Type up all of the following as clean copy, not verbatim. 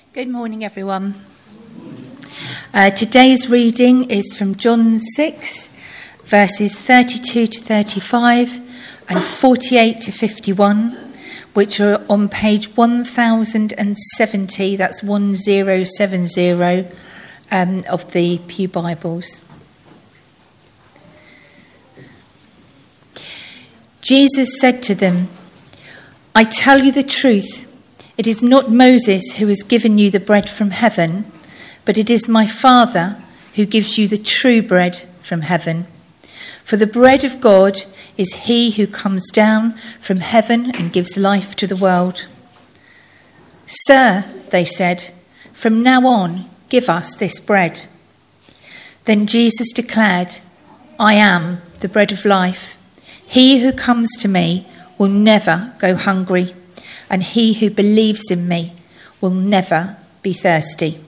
Good morning, everyone. Today's reading is from John 6, verses 32 to 35 and 48 to 51, which are on page 1070, that's 1070, of the Pew Bibles. Jesus said to them, "I tell you the truth. It is not Moses who has given you the bread from heaven, but it is my Father who gives you the true bread from heaven. For the bread of God is he who comes down from heaven and gives life to the world." "Sir," they said, "from now on, give us this bread." Then Jesus declared, "I am the bread of life. He who comes to me will never go hungry, and he who believes in me will never be thirsty.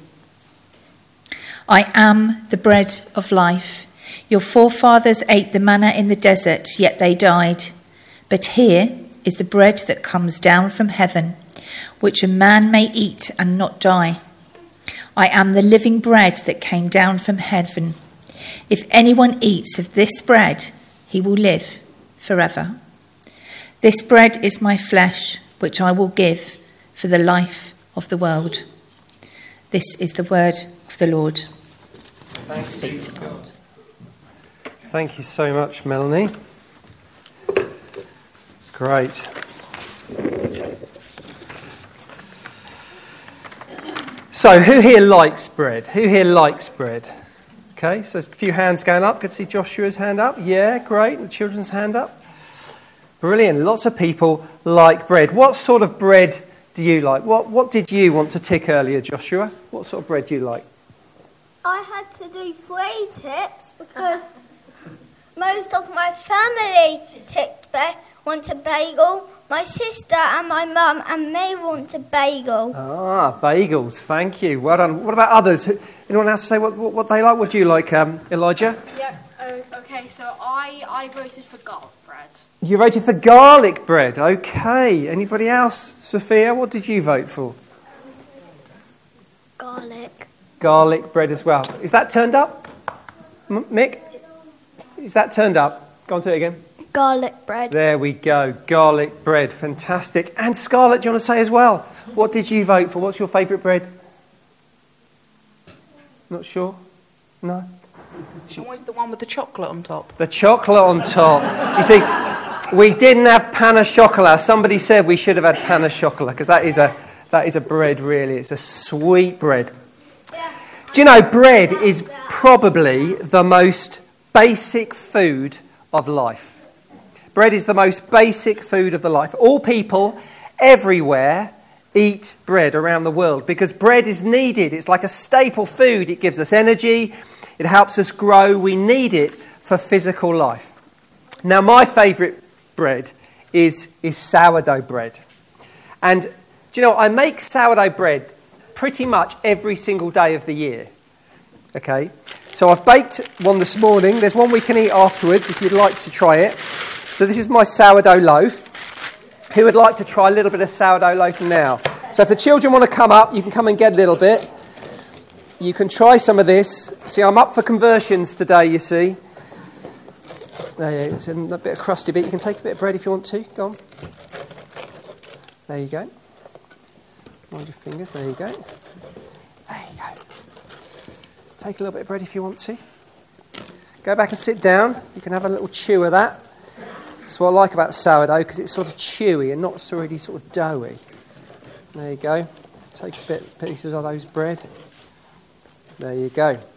I am the bread of life. Your forefathers ate the manna in the desert, yet they died. But here is the bread that comes down from heaven, which a man may eat and not die. I am the living bread that came down from heaven. If anyone eats of this bread, he will live forever. This bread is my flesh, which I will give for the life of the world." This is the word of the Lord. Thanks be to God. Thank you so much, Melanie. Great. So, who here likes bread? Who here likes bread? Okay, so there's a few hands going up. Good to see Joshua's hand up. Yeah, great. The children's hand up. Brilliant. Lots of people like bread. What sort of bread do you like? What did you want to tick earlier, Joshua? What sort of bread do you like? I had to do 3 ticks because most of my family want a bagel. My sister and my mum and me want a bagel. Ah, bagels. Thank you. Well done. What about others? Anyone else say what they like? What do you like, Elijah? Yep. Okay, so I voted for garlic bread. You voted for garlic bread. Okay. Anybody else? Sophia, what did you vote for? Garlic. Garlic bread as well. Is that turned up? Mick? Is that turned up? Go on to it again. Garlic bread. There we go. Garlic bread. Fantastic. And Scarlett, do you want to say as well? What did you vote for? What's your favourite bread? Not sure? No? Always the one with the chocolate on top. The chocolate on top. You see, we didn't have pain chocolat. Somebody said we should have had pain chocolat because that is a bread, really. It's a sweet bread. Do you know, bread is probably the most basic food of life. Bread is the most basic food of the life. All people everywhere eat bread around the world because bread is needed. It's like a staple food. It gives us energy. It helps us grow. We need it for physical life. Now, my favourite bread is sourdough bread. And, do you know, I make sourdough bread pretty much every single day of the year. Okay? So I've baked one this morning. There's one we can eat afterwards if you'd like to try it. So this is my sourdough loaf. Who would like to try a little bit of sourdough loaf now? So if the children want to come up, you can come and get a little bit. You can try some of this. See, I'm up for conversions today, you see. It's a bit of crusty bit. You can take a bit of bread if you want to. Go on. There you go. Mind your fingers. There you go. There you go. Take a little bit of bread if you want to. Go back and sit down. You can have a little chew of that. That's what I like about sourdough, because it's sort of chewy and not really sort of doughy. There you go. Take a bit pieces of those bread. There you go. Would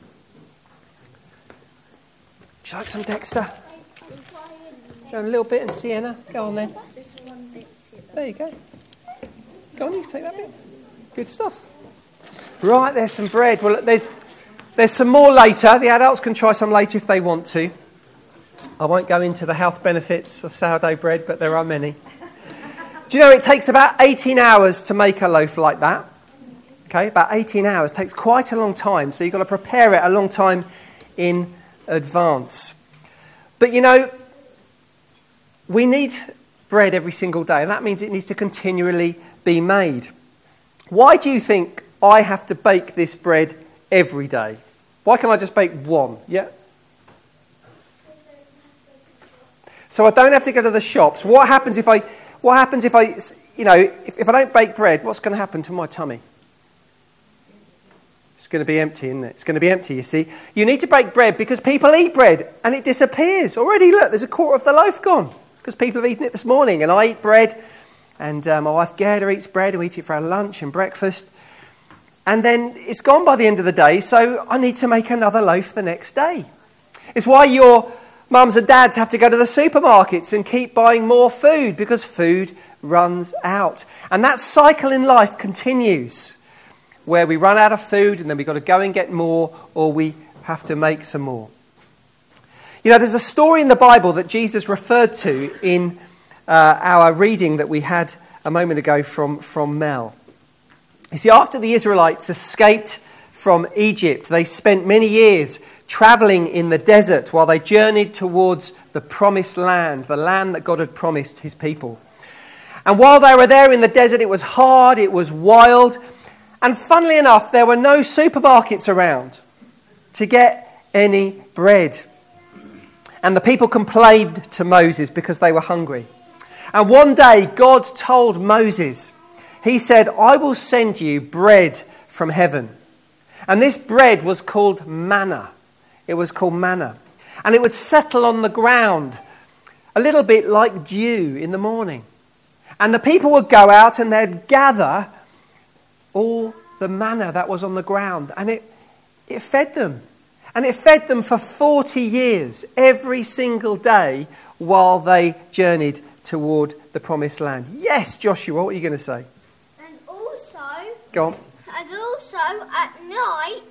you like some, Dexter? Do you want a little bit, and Sienna? Go on then. There you go. Go on, you can take that bit. Good stuff. Right, there's some bread. Well, there's some more later. The adults can try some later if they want to. I won't go into the health benefits of sourdough bread, but there are many. Do you know it takes about 18 hours to make a loaf like that? Okay, about 18 hours. Takes quite a long time, so you've got to prepare it a long time in advance. But you know, we need bread every single day, and that means it needs to continually be made. Why do you think I have to bake this bread every day? Why can't I just bake one? Yeah? So I don't have to go to the shops. What happens if I don't bake bread? What's going to happen to my tummy? It's going to be empty, isn't it? It's going to be empty, you see. You need to bake bread because people eat bread and it disappears. Already, look, there's a quarter of the loaf gone because people have eaten it this morning. And I eat bread and my wife Gerda eats bread and we eat it for our lunch and breakfast. And then it's gone by the end of the day, so I need to make another loaf the next day. It's why your mums and dads have to go to the supermarkets and keep buying more food because food runs out. And that cycle in life continues where we run out of food and then we've got to go and get more or we have to make some more. You know, there's a story in the Bible that Jesus referred to in our reading that we had a moment ago from Mel. You see, after the Israelites escaped from Egypt, they spent many years travelling in the desert while they journeyed towards the promised land, the land that God had promised his people. And while they were there in the desert, it was hard, it was wild, and funnily enough, there were no supermarkets around to get any bread. And the people complained to Moses because they were hungry. And one day, God told Moses, he said, I will send you bread from heaven. And this bread was called manna. It was called manna. And it would settle on the ground a little bit like dew in the morning. And the people would go out and they'd gather all the manna that was on the ground. And it fed them. And it fed them for 40 years, every single day, while they journeyed toward the promised land. Yes, Joshua, what are you going to say? And also... Go on. And also, at night,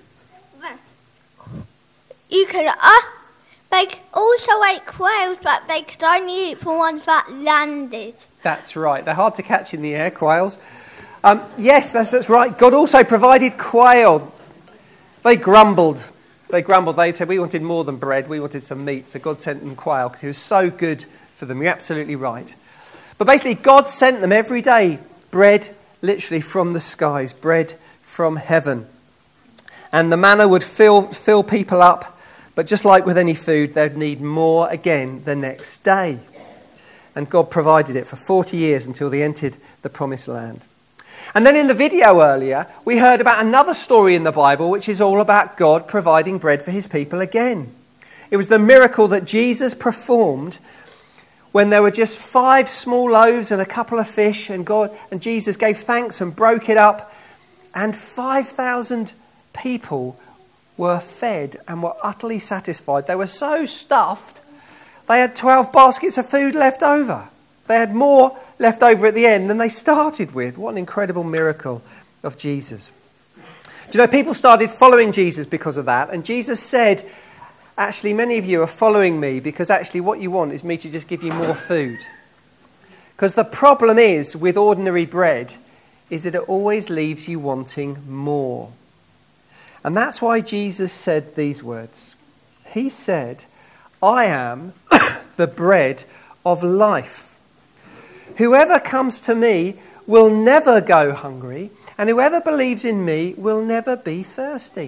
you could also eat quails, but they could only eat the ones that landed. That's right. They're hard to catch in the air, quails. Yes, that's right. God also provided quail. They grumbled. They said, we wanted more than bread. We wanted some meat. So God sent them quail because he was so good for them. You're absolutely right. But basically, God sent them every day bread, literally from the skies, bread from heaven. And the manna would fill people up. But just like with any food, they'd need more again the next day. And God provided it for 40 years until they entered the promised land. And then in the video earlier, we heard about another story in the Bible, which is all about God providing bread for his people again. It was the miracle that Jesus performed when there were just 5 small loaves and a couple of fish, and Jesus gave thanks and broke it up, and 5,000 people were fed and were utterly satisfied. They were so stuffed, they had 12 baskets of food left over. They had more left over at the end than they started with. What an incredible miracle of Jesus. Do you know, people started following Jesus because of that. And Jesus said, actually, many of you are following me because actually what you want is me to just give you more food. Because the problem is with ordinary bread is that it always leaves you wanting more. And that's why Jesus said these words. He said, I am the bread of life. Whoever comes to me will never go hungry, and whoever believes in me will never be thirsty.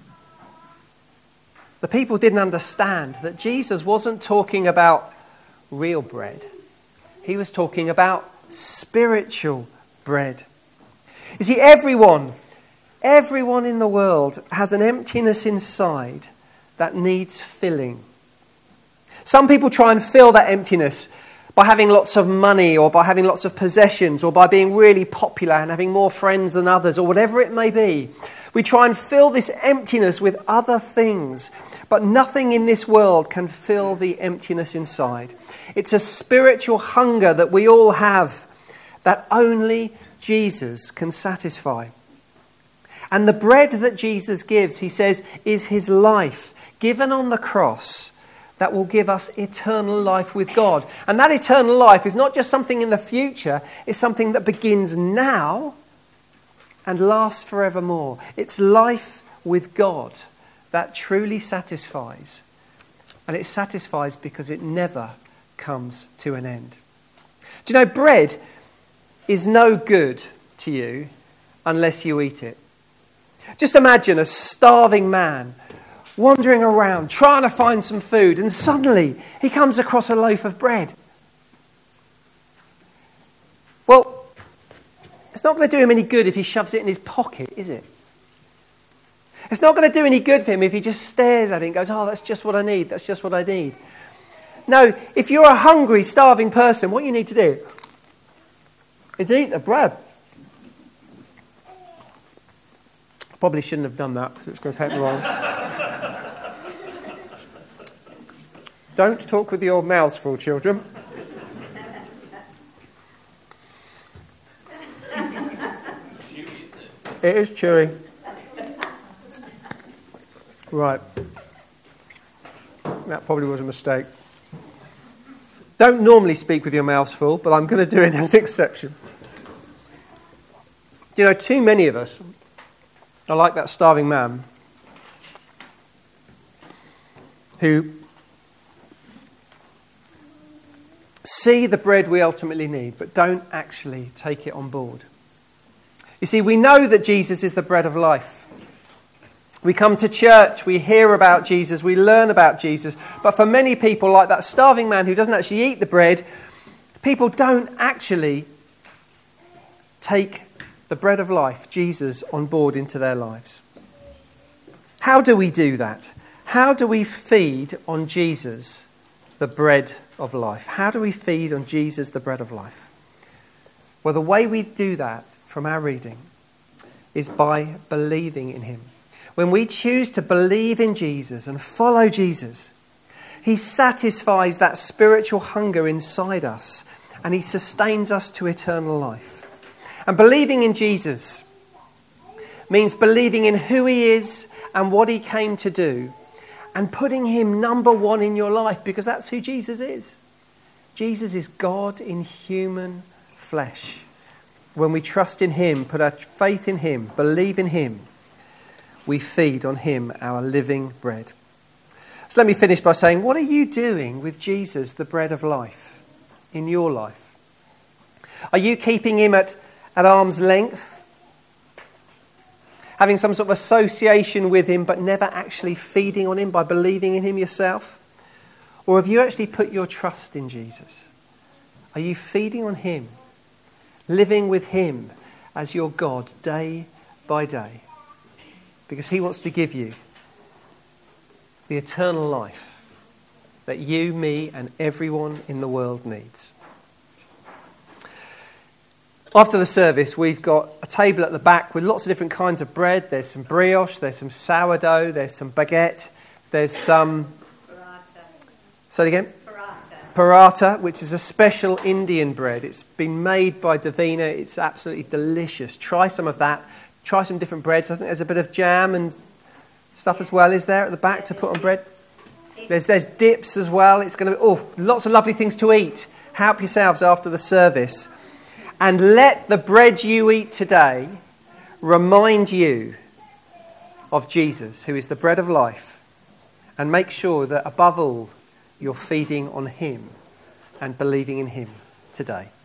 The people didn't understand that Jesus wasn't talking about real bread. He was talking about spiritual bread. You see, everyone in the world has an emptiness inside that needs filling. Some people try and fill that emptiness by having lots of money or by having lots of possessions or by being really popular and having more friends than others or whatever it may be. We try and fill this emptiness with other things, but nothing in this world can fill the emptiness inside. It's a spiritual hunger that we all have that only Jesus can satisfy. And the bread that Jesus gives, he says, is his life given on the cross that will give us eternal life with God. And that eternal life is not just something in the future, it's something that begins now and lasts forevermore. It's life with God that truly satisfies. And it satisfies because it never comes to an end. Do you know, bread is no good to you unless you eat it. Just imagine a starving man wandering around trying to find some food, and suddenly he comes across a loaf of bread. Well, it's not going to do him any good if he shoves it in his pocket, is it? It's not going to do any good for him if he just stares at it and goes, oh, that's just what I need, that's just what I need. No, if you're a hungry, starving person, what you need to do is eat the bread. Probably shouldn't have done that because it's going to take me wrong. Don't talk with your mouths full, children. It is chewy. Right. That probably was a mistake. Don't normally speak with your mouths full, but I'm going to do it as an exception. You know, too many of us are like that starving man who see the bread we ultimately need, but don't actually take it on board. You see, we know that Jesus is the bread of life. We come to church, we hear about Jesus, we learn about Jesus, but for many people, like that starving man who doesn't actually eat the bread, people don't actually take the bread of life, Jesus, on board into their lives. How do we do that? How do we feed on Jesus, the bread of life? How do we feed on Jesus, the bread of life? Well, the way we do that from our reading is by believing in him. When we choose to believe in Jesus and follow Jesus, he satisfies that spiritual hunger inside us and he sustains us to eternal life. And believing in Jesus means believing in who he is and what he came to do and putting him number one in your life, because that's who Jesus is. Jesus is God in human flesh. When we trust in him, put our faith in him, believe in him, we feed on him, our living bread. So let me finish by saying, what are you doing with Jesus, the bread of life, in your life? Are you keeping him at arm's length? Having some sort of association with him, but never actually feeding on him by believing in him yourself? Or have you actually put your trust in Jesus? Are you feeding on him, living with him as your God day by day? Because he wants to give you the eternal life that you, me, and everyone in the world needs. After the service, we've got a table at the back with lots of different kinds of bread. There's some brioche, there's some sourdough, there's some baguette, there's some... Paratha. Say it again? Paratha, which is a special Indian bread. It's been made by Davina. It's absolutely delicious. Try some of that. Try some different breads. I think there's a bit of jam and stuff as well, is there, at the back to put on bread? There's dips as well. It's going to be, lots of lovely things to eat. Help yourselves after the service. And let the bread you eat today remind you of Jesus, who is the bread of life. And make sure that above all, you're feeding on him and believing in him today.